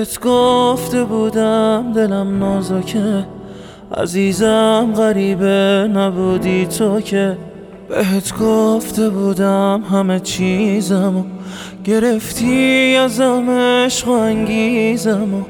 بهت گفته بودم دلم نازکه، عزیزم غریبه نبودی تو که. بهت گفته بودم همه چیزمو گرفتی ازم، عشق و انگیزمو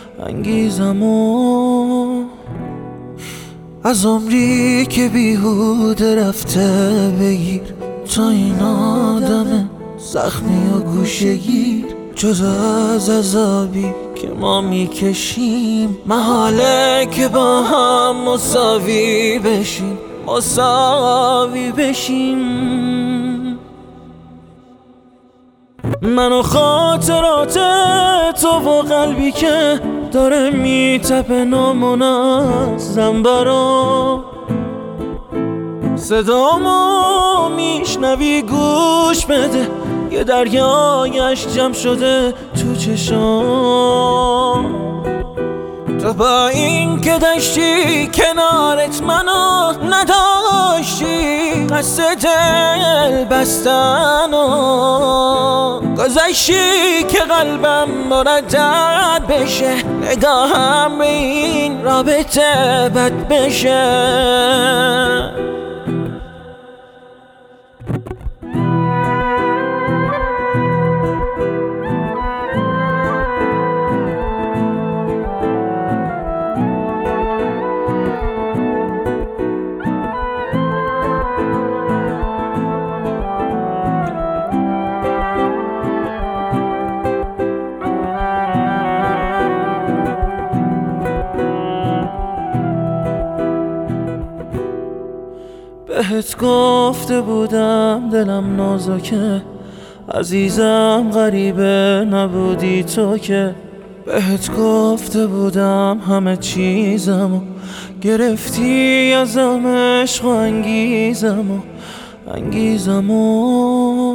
از عمری که بیهوده رفته بگیر. تا این آدم زخمی و گوشه گیر، جز از عذابی که ما میکشیم محاله که با هم مساوی بشیم. من و خاطرات تو و قلبی که داره میتپه نامنظم برام، صدامو میشنوی گوش بده، یه دریایش جمع شده تو چشام. تو با این که داشتی کنارت منو نداشتی، قصد دل بستن و گذاشتی که قلبم مردد بشه، نگاهم به این رابطه بد بشه. بهت گفته بودم دلم نازکه، عزیزم غریبه نبودی تو که. بهت گفته بودم همه چیزمو گرفتی ازم، عشق و انگیزمو